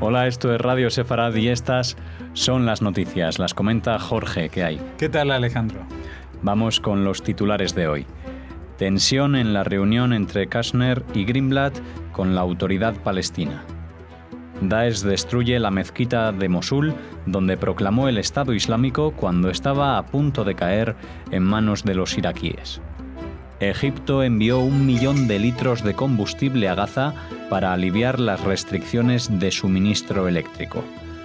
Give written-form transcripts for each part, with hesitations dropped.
Hola, esto es Radio Sefarad y estas son las noticias. Las comenta Jorge, ¿qué hay? ¿Qué tal, Alejandro? Vamos con los titulares de hoy. Tensión en la reunión entre Kashner y Greenblatt con la autoridad palestina. Daesh destruye la mezquita de Mosul, donde proclamó el Estado Islámico cuando estaba a punto de caer en manos de los iraquíes. Egipto envió 1 millón de litros de combustible a Gaza para aliviar las restricciones de suministro eléctrico.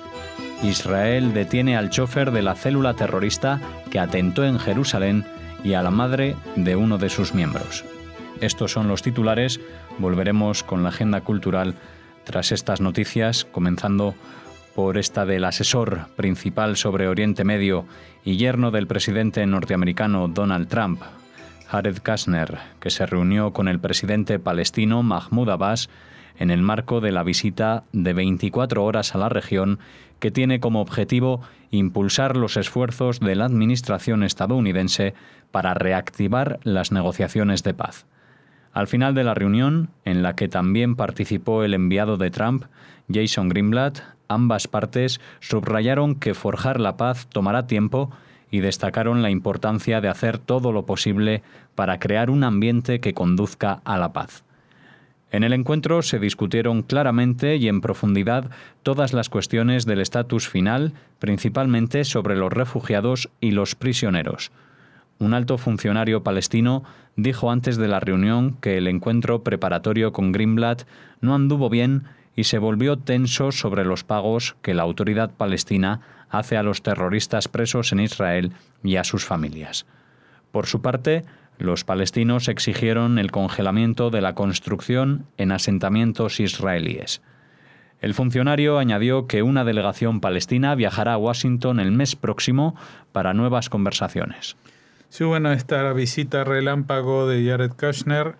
Israel detiene al chofer de la célula terrorista que atentó en Jerusalén y a la madre de uno de sus miembros. Estos son los titulares. Volveremos con la agenda cultural tras estas noticias, comenzando por esta del asesor principal sobre Oriente Medio y yerno del presidente norteamericano Donald Trump, Jared Kushner, que se reunió con el presidente palestino Mahmoud Abbas en el marco de la visita de 24 horas a la región que tiene como objetivo impulsar los esfuerzos de la administración estadounidense para reactivar las negociaciones de paz. Al final de la reunión, en la que también participó el enviado de Trump, Jason Greenblatt, ambas partes subrayaron que forjar la paz tomará tiempo y destacaron la importancia de hacer todo lo posible para crear un ambiente que conduzca a la paz. En el encuentro se discutieron claramente y en profundidad todas las cuestiones del estatus final, principalmente sobre los refugiados y los prisioneros. Un alto funcionario palestino dijo antes de la reunión que el encuentro preparatorio con Greenblatt no anduvo bien y se volvió tenso sobre los pagos que la autoridad palestina hace a los terroristas presos en Israel y a sus familias. Por su parte, los palestinos exigieron el congelamiento de la construcción en asentamientos israelíes. El funcionario añadió que una delegación palestina viajará a Washington el mes próximo para nuevas conversaciones. Sí, bueno, esta visita relámpago de Jared Kushner,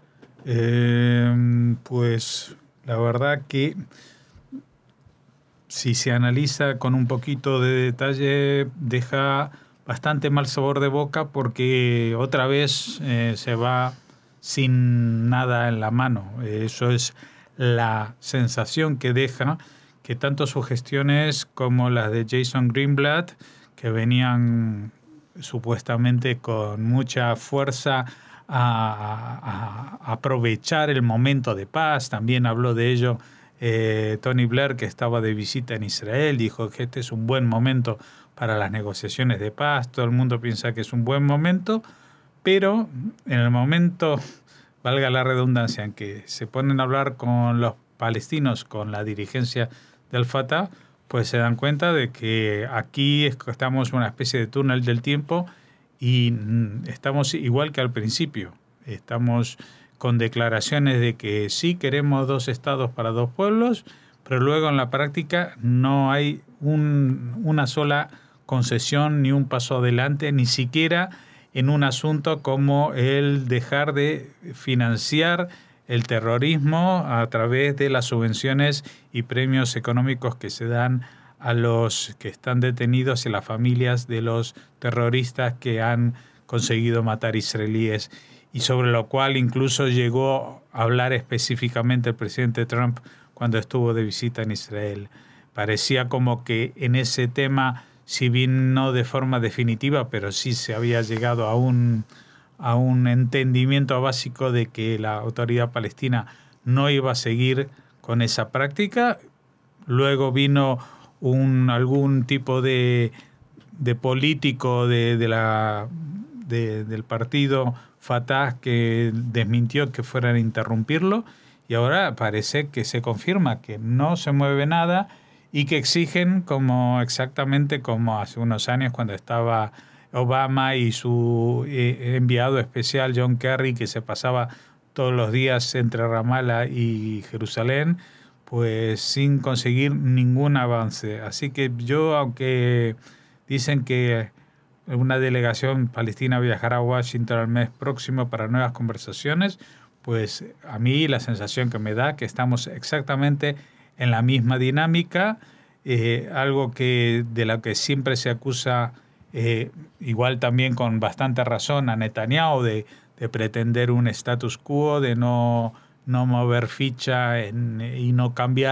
pues la verdad que si se analiza con un poquito de detalle, deja bastante mal sabor de boca porque otra vez se va sin nada en la mano. Eso es la sensación que deja, que tanto sus gestiones como las de Jason Greenblatt, que venían supuestamente con mucha fuerza a aprovechar el momento de paz. También habló de ello Tony Blair, que estaba de visita en Israel, dijo que este es un buen momento para las negociaciones de paz. Todo el mundo piensa que es un buen momento, pero en el momento, valga la redundancia, en que se ponen a hablar con los palestinos, con la dirigencia del Fatah, pues se dan cuenta de que aquí estamos en una especie de túnel del tiempo y estamos igual que al principio. Estamos con declaraciones de que sí queremos 2 estados para 2 pueblos, pero luego en la práctica no hay una sola concesión ni un paso adelante, ni siquiera en un asunto como el dejar de financiar el terrorismo a través de las subvenciones y premios económicos que se dan a los que están detenidos y a las familias de los terroristas que han conseguido matar israelíes, y sobre lo cual incluso llegó a hablar específicamente el presidente Trump cuando estuvo de visita en Israel. Parecía como que en ese tema, si bien no de forma definitiva, pero sí se había llegado a un entendimiento básico de que la autoridad palestina no iba a seguir con esa práctica. Luego vino algún tipo de político del partido Fatah que desmintió que fueran a interrumpirlo, y ahora parece que se confirma que no se mueve nada y que exigen exactamente como hace unos años cuando estaba Obama y su enviado especial John Kerry, que se pasaba todos los días entre Ramallah y Jerusalén, pues sin conseguir ningún avance. Así que yo, aunque dicen que una delegación palestina viajará a Washington el mes próximo para nuevas conversaciones, pues a mí la sensación que me da que estamos exactamente en la misma dinámica, algo de lo que siempre se acusa, igual también con bastante razón, a Netanyahu de pretender un status quo, de no mover ficha y no cambiar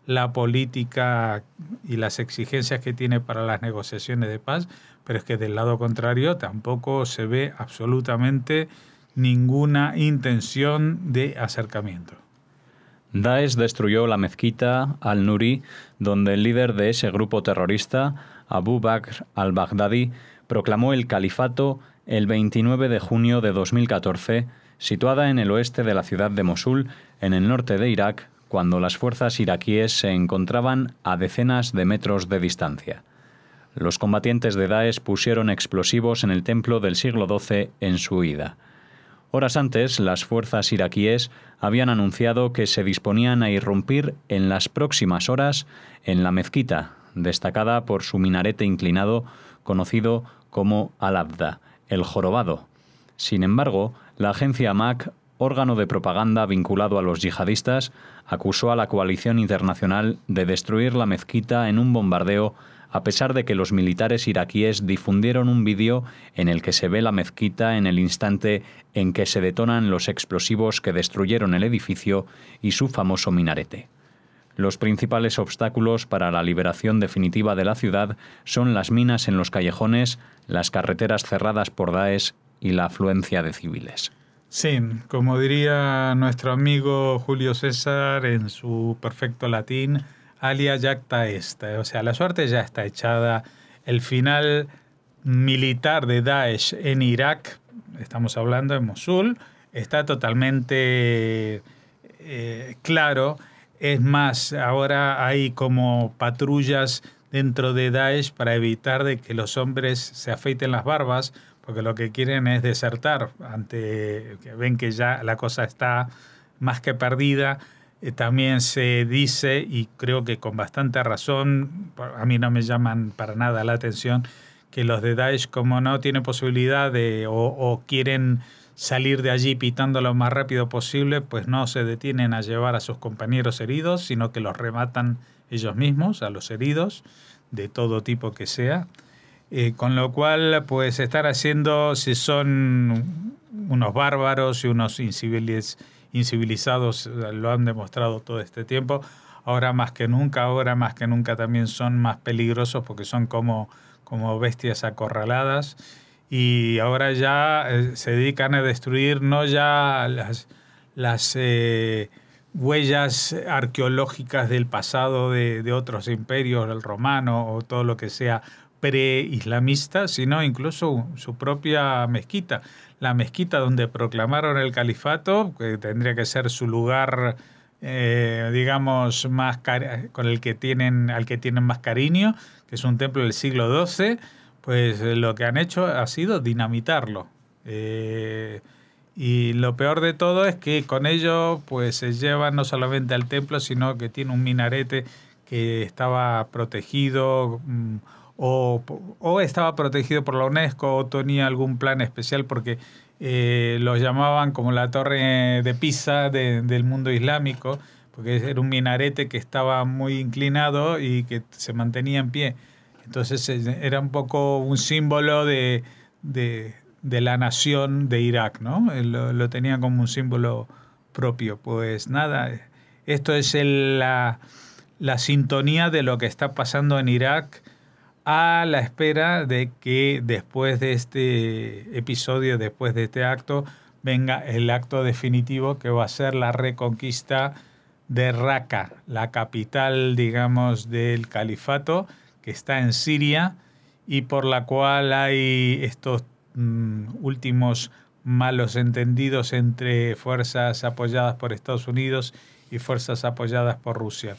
la política y las exigencias que tiene para las negociaciones de paz, pero es que del lado contrario tampoco se ve absolutamente ninguna intención de acercamiento. Daesh destruyó la mezquita Al-Nuri, donde el líder de ese grupo terrorista, Abu Bakr al-Baghdadi, proclamó el califato el 29 de junio de 2014, situada en el oeste de la ciudad de Mosul, en el norte de Irak, cuando las fuerzas iraquíes se encontraban a decenas de metros de distancia. Los combatientes de Daesh pusieron explosivos en el templo del siglo XII en su huida. Horas antes, las fuerzas iraquíes habían anunciado que se disponían a irrumpir en las próximas horas en la mezquita, destacada por su minarete inclinado, conocido como Al-Abda, el jorobado. Sin embargo, la agencia MAC, órgano de propaganda vinculado a los yihadistas, acusó a la coalición internacional de destruir la mezquita en un bombardeo, a pesar de que los militares iraquíes difundieron un vídeo en el que se ve la mezquita en el instante en que se detonan los explosivos que destruyeron el edificio y su famoso minarete. Los principales obstáculos para la liberación definitiva de la ciudad son las minas en los callejones, las carreteras cerradas por Daesh y la afluencia de civiles. Sí, como diría nuestro amigo Julio César en su perfecto latín, alia jacta est, o sea, la suerte ya está echada. El final militar de Daesh en Irak, estamos hablando de Mosul, está totalmente claro. Es más, ahora hay como patrullas dentro de Daesh para evitar de que los hombres se afeiten las barbas, porque lo que quieren es desertar ante que ven que ya la cosa está más que perdida. También se dice, y creo que con bastante razón, a mí no me llaman para nada la atención, que los de Daesh, como no tienen posibilidad de o quieren salir de allí pitando lo más rápido posible, pues no se detienen a llevar a sus compañeros heridos, sino que los rematan ellos mismos, a los heridos, de todo tipo que sea. Con lo cual, pues están haciendo, si son unos bárbaros y unos incivilizados, lo han demostrado todo este tiempo, ahora más que nunca también son más peligrosos porque son como bestias acorraladas. Y ahora ya se dedican a destruir no ya las huellas arqueológicas del pasado de otros imperios, el romano o todo lo que sea pre-islamista, sino incluso su propia mezquita. La mezquita donde proclamaron el califato, que tendría que ser su lugar, digamos, más con al que tienen más cariño, que es un templo del siglo XII, pues lo que han hecho ha sido dinamitarlo. Y lo peor de todo es que con ello pues se llevan no solamente al templo, sino que tiene un minarete que estaba protegido o estaba protegido por la UNESCO o tenía algún plan especial porque lo llamaban como la torre de Pisa del mundo islámico, porque era un minarete que estaba muy inclinado y que se mantenía en pie. Entonces era un poco un símbolo de la nación de Irak, ¿no? Lo tenía como un símbolo propio. Pues nada, esto es la sintonía de lo que está pasando en Irak a la espera de que después de este episodio, después de este acto, venga el acto definitivo que va a ser la reconquista de Raqqa, la capital, digamos, del califato, que está en Siria y por la cual hay estos últimos malos entendidos entre fuerzas apoyadas por Estados Unidos y fuerzas apoyadas por Rusia.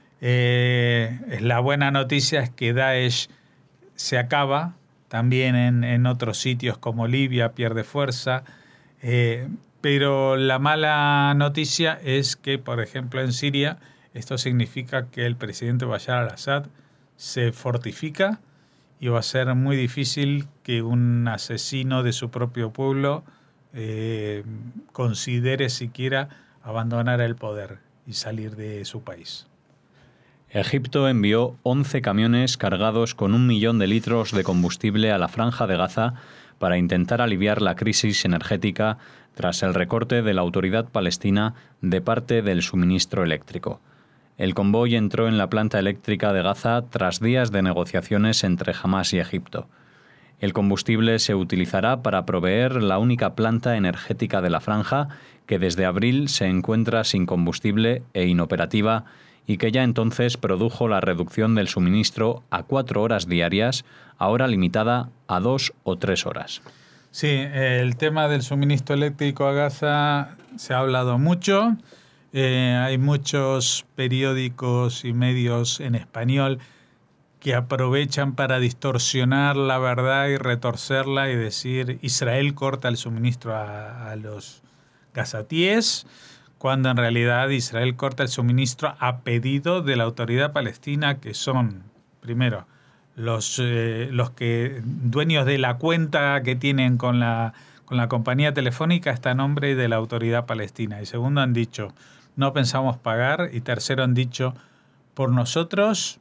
La buena noticia es que Daesh se acaba, también en otros sitios como Libia pierde fuerza, pero la mala noticia es que, por ejemplo, en Siria esto significa que el presidente Bashar al-Assad se fortifica y va a ser muy difícil que un asesino de su propio pueblo considere siquiera abandonar el poder y salir de su país. Egipto envió 11 camiones cargados con 1 millón de litros de combustible a la Franja de Gaza para intentar aliviar la crisis energética tras el recorte de la Autoridad Palestina de parte del suministro eléctrico. El convoy entró en la planta eléctrica de Gaza tras días de negociaciones entre Hamás y Egipto. El combustible se utilizará para proveer la única planta energética de la franja que desde abril se encuentra sin combustible e inoperativa y que ya entonces produjo la reducción del suministro a 4 horas diarias, ahora limitada a 2 o 3 horas. Sí, el tema del suministro eléctrico a Gaza se ha hablado mucho. Hay muchos periódicos y medios en español que aprovechan para distorsionar la verdad y retorcerla y decir Israel corta el suministro a los gazatíes, cuando en realidad Israel corta el suministro a pedido de la autoridad palestina, que son, primero, los que dueños de la cuenta que tienen con la compañía telefónica está a nombre de la autoridad palestina. Y segundo, han dicho, no pensamos pagar. Y tercero, han dicho, por nosotros,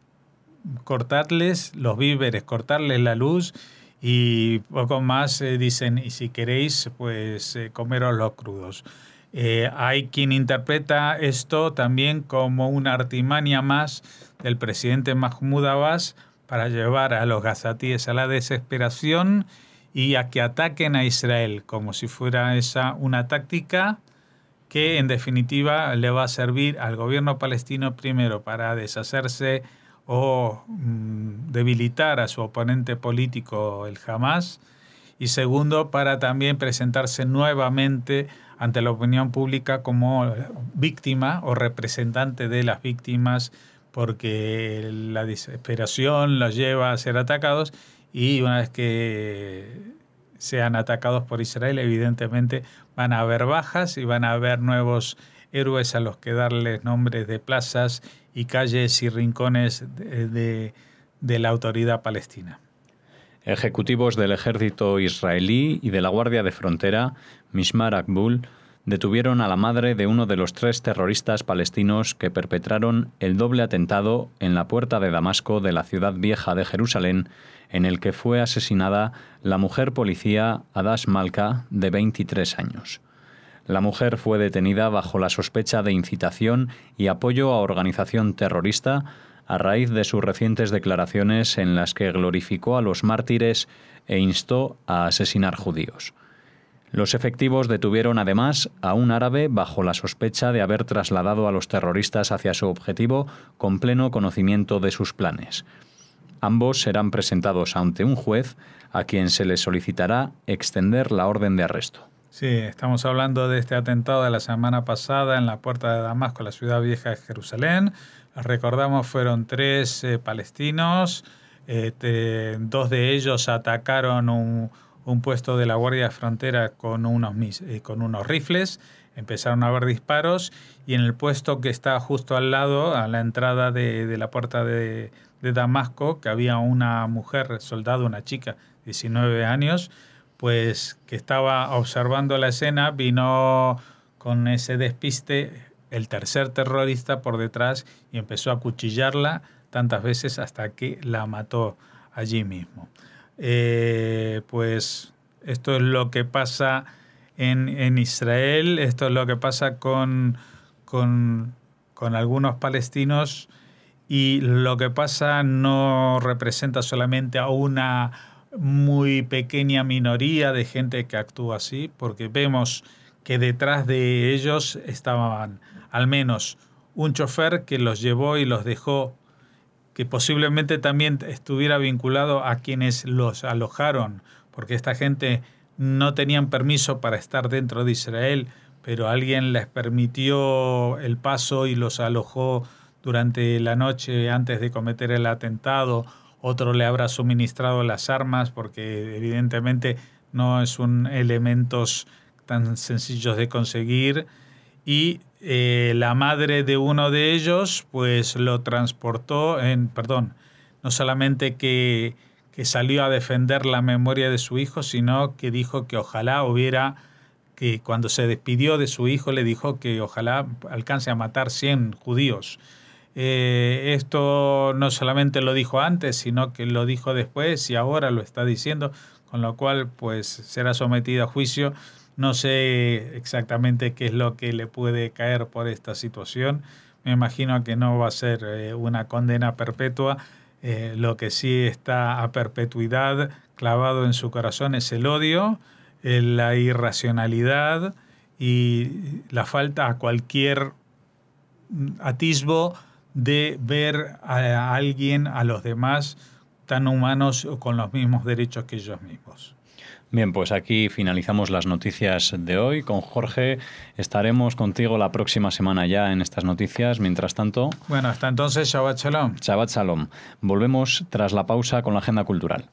cortarles los víveres, cortarles la luz. Y poco más dicen, y si queréis, pues comeros los crudos. Hay quien interpreta esto también como una artimaña más del presidente Mahmoud Abbas para llevar a los gazatíes a la desesperación y a que ataquen a Israel, como si fuera esa una táctica que en definitiva le va a servir al gobierno palestino primero para deshacerse o debilitar a su oponente político, el Hamás, y segundo, para también presentarse nuevamente ante la opinión pública como víctima o representante de las víctimas, porque la desesperación los lleva a ser atacados y una vez que sean atacados por Israel, evidentemente van a haber bajas y van a haber nuevos héroes a los que darles nombres de plazas y calles y rincones de la autoridad palestina. Ejecutivos del ejército israelí y de la Guardia de Frontera, Mishmar Akbul, detuvieron a la madre de uno de los 3 terroristas palestinos que perpetraron el doble atentado en la puerta de Damasco de la ciudad vieja de Jerusalén, en el que fue asesinada la mujer policía Hadash Malka, de 23 años. La mujer fue detenida bajo la sospecha de incitación y apoyo a organización terrorista a raíz de sus recientes declaraciones en las que glorificó a los mártires e instó a asesinar judíos. Los efectivos detuvieron además a un árabe bajo la sospecha de haber trasladado a los terroristas hacia su objetivo con pleno conocimiento de sus planes. Ambos serán presentados ante un juez a quien se le solicitará extender la orden de arresto. Sí, estamos hablando de este atentado de la semana pasada en la puerta de Damasco, la ciudad vieja de Jerusalén. Recordamos, fueron 3 palestinos, 2 de ellos atacaron un puesto de la Guardia de Frontera con unos rifles, empezaron a haber disparos y en el puesto que está justo al lado, a la entrada de la puerta de Damasco, que había una mujer soldado, una chica, 19 años, pues que estaba observando la escena, vino con ese despiste el tercer terrorista por detrás y empezó a acuchillarla tantas veces hasta que la mató allí mismo. Pues esto es lo que pasa en Israel, esto es lo que pasa con algunos palestinos, y lo que pasa no representa solamente a una muy pequeña minoría de gente que actúa así, porque vemos que detrás de ellos estaban al menos un chofer que los llevó y los dejó, que posiblemente también estuviera vinculado a quienes los alojaron, porque esta gente no tenían permiso para estar dentro de Israel, pero alguien les permitió el paso y los alojó durante la noche antes de cometer el atentado. Otro le habrá suministrado las armas, porque evidentemente no son elementos tan sencillos de conseguir. Y la madre de uno de ellos pues lo transportó no solamente que salió a defender la memoria de su hijo, sino que dijo que ojalá que cuando se despidió de su hijo le dijo que ojalá alcance a matar 100 judíos. Esto no solamente lo dijo antes, sino que lo dijo después y ahora lo está diciendo, con lo cual pues será sometida a juicio. No sé exactamente qué es lo que le puede caer por esta situación, Me imagino que no va a ser una condena perpetua. Lo que sí está a perpetuidad clavado en su corazón es el odio, la irracionalidad y la falta a cualquier atisbo de ver a alguien, a los demás, tan humanos o con los mismos derechos que ellos mismos. Bien, pues aquí finalizamos las noticias de hoy. Con Jorge estaremos contigo la próxima semana ya en estas noticias. Mientras tanto... Bueno, hasta entonces, Shabbat Shalom. Shabbat Shalom. Volvemos tras la pausa con la agenda cultural.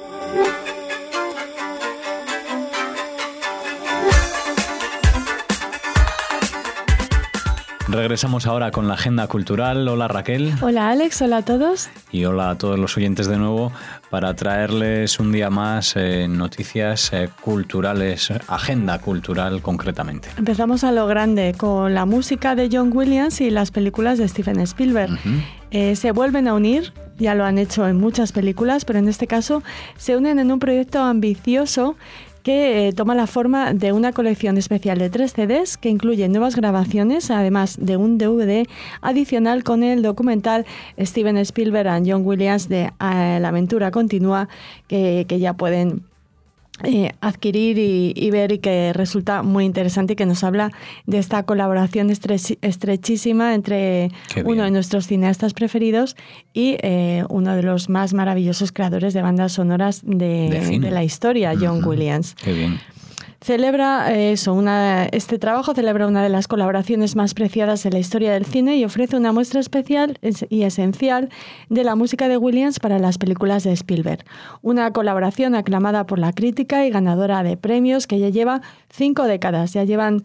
Regresamos ahora con la agenda cultural. Hola Raquel. Hola Alex, hola a todos. Y hola a todos los oyentes de nuevo para traerles un día más noticias culturales, agenda cultural concretamente. Empezamos a lo grande con la música de John Williams y las películas de Steven Spielberg. Se vuelven a unir, ya lo han hecho en muchas películas, pero en este caso se unen en un proyecto ambicioso que toma la forma de una colección especial de 3 CDs que incluye nuevas grabaciones, además de un DVD adicional con el documental Steven Spielberg and John Williams de La aventura continúa, que ya pueden adquirir y ver, y que resulta muy interesante y que nos habla de esta colaboración estrechísima entre uno de nuestros cineastas preferidos y uno de los más maravillosos creadores de bandas sonoras de la historia, John Williams. Qué bien. Celebra este trabajo celebra una de las colaboraciones más preciadas de la historia del cine y ofrece una muestra especial y esencial de la música de Williams para las películas de Spielberg. Una colaboración aclamada por la crítica y ganadora de premios que ya lleva 5 décadas. Ya llevan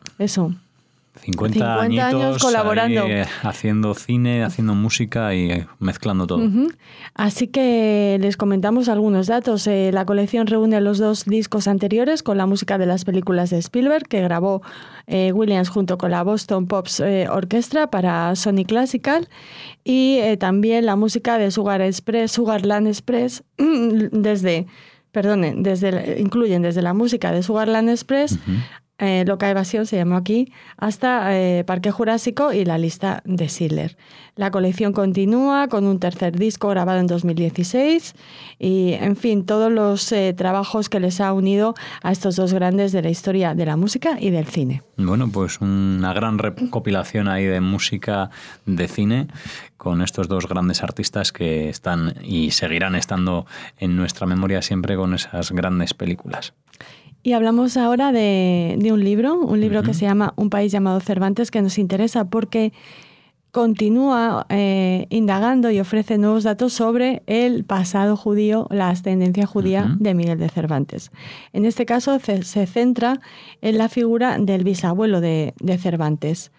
50 años colaborando, ahí, haciendo cine, haciendo música y mezclando todo. Así que les comentamos algunos datos. La colección reúne los 2 discos anteriores con la música de las películas de Spielberg que grabó Williams junto con la Boston Pops Orchestra para Sony Classical, y también la música de Sugarland Express incluyen desde la música de Sugarland Express, Loca Evasión se llamó aquí, hasta Parque Jurásico y la lista de Schindler. La colección continúa con un 3er disco grabado en 2016 y, en fin, todos los trabajos que les ha unido a estos 2 grandes de la historia de la música y del cine. Bueno, pues una gran recopilación ahí de música, de cine, con estos 2 grandes artistas que están y seguirán estando en nuestra memoria siempre con esas grandes películas. Y hablamos ahora de un libro que se llama Un país llamado Cervantes, que nos interesa porque continúa indagando y ofrece nuevos datos sobre el pasado judío, la ascendencia judía de Miguel de Cervantes. En este caso se centra en la figura del bisabuelo de Cervantes.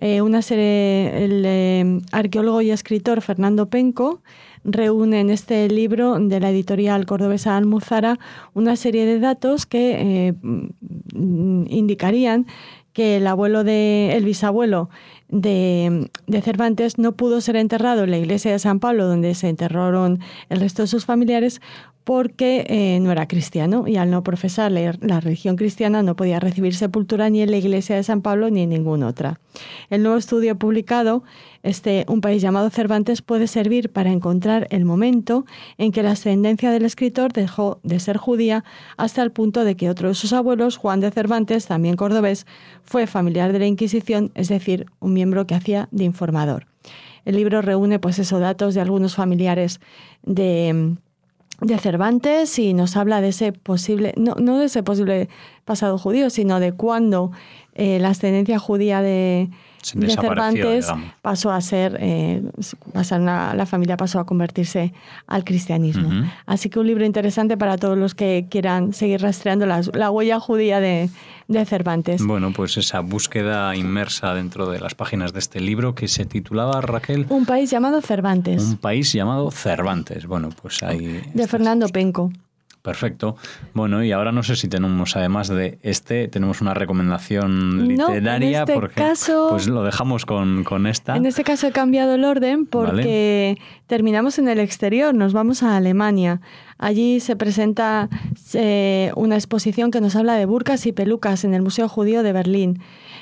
El arqueólogo y escritor Fernando Penco reúne en este libro de la editorial cordobesa Almuzara una serie de datos que indicarían que el bisabuelo de Cervantes no pudo ser enterrado en la iglesia de San Pablo, donde se enterraron el resto de sus familiares, porque no era cristiano, y al no profesar la religión cristiana no podía recibir sepultura ni en la iglesia de San Pablo ni en ninguna otra. El nuevo estudio publicado, Un país llamado Cervantes, puede servir para encontrar el momento en que la ascendencia del escritor dejó de ser judía, hasta el punto de que otro de sus abuelos, Juan de Cervantes, también cordobés, fue familiar de la Inquisición, es decir, un miembro que hacía de informador. El libro reúne datos de algunos familiares de Cervantes y nos habla de ese posible, no de ese posible pasado judío, sino de cuándo la ascendencia judía de Cervantes, digamos, pasó a ser, la familia pasó a convertirse al cristianismo. Así que un libro interesante para todos los que quieran seguir rastreando la huella judía de Cervantes. Bueno, pues esa búsqueda inmersa dentro de las páginas de este libro, que se titulaba, Raquel, Un país llamado Cervantes. Un país llamado Cervantes. Bueno, pues ahí... De Fernando Penco. Perfecto. Bueno, y ahora no sé si tenemos, además de tenemos una recomendación literaria, en este caso, pues lo dejamos con esta. En este caso he cambiado el orden porque terminamos en el exterior, nos vamos a Alemania. Allí se presenta una exposición que nos habla de burkas y pelucas en el Museo Judío de Berlín.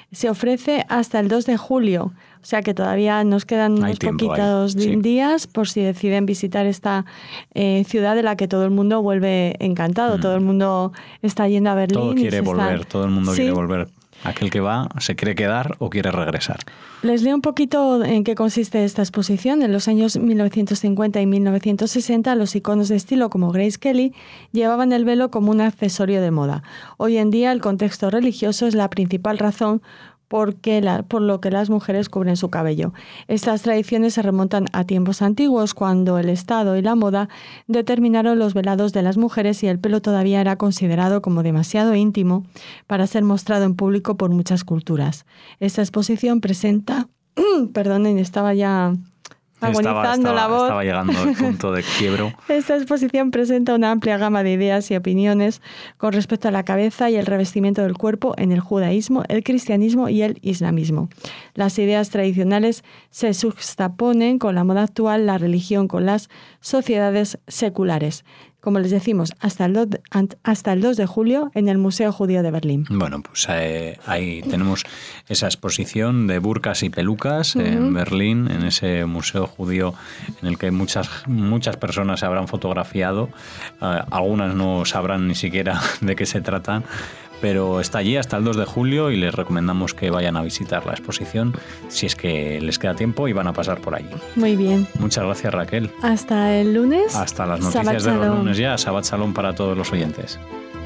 Se ofrece hasta el 2 de julio, o sea que todavía nos quedan unos poquitos días por si deciden visitar esta ciudad de la que todo el mundo vuelve encantado. Todo el mundo está yendo a Berlín. Todo quiere volver, todo el mundo quiere volver. Aquel que va se quiere quedar o quiere regresar. Les leo un poquito en qué consiste esta exposición. En los años 1950 y 1960, los iconos de estilo como Grace Kelly llevaban el velo como un accesorio de moda. Hoy en día, el contexto religioso es la principal razón por lo que las mujeres cubren su cabello. Estas tradiciones se remontan a tiempos antiguos, cuando el Estado y la moda determinaron los velados de las mujeres y el pelo todavía era considerado como demasiado íntimo para ser mostrado en público por muchas culturas. Esta exposición presenta... Perdonen, estaba ya... agonizando la voz. Estaba llegando al punto de quiebro. Esta exposición presenta una amplia gama de ideas y opiniones con respecto a la cabeza y el revestimiento del cuerpo en el judaísmo, el cristianismo y el islamismo. Las ideas tradicionales se juxtaponen con la moda actual, la religión con las sociedades seculares. Como les decimos, hasta el 2 de julio en el Museo Judío de Berlín. Bueno, pues ahí tenemos esa exposición de burkas y pelucas en Berlín, en ese Museo Judío en el que muchas personas se habrán fotografiado. Algunas no sabrán ni siquiera de qué se tratan, pero está allí hasta el 2 de julio y les recomendamos que vayan a visitar la exposición si es que les queda tiempo y van a pasar por allí. Muy bien. Muchas gracias, Raquel. Hasta el lunes. Hasta las noticias de los lunes ya. Shabbat Shalom para todos los oyentes.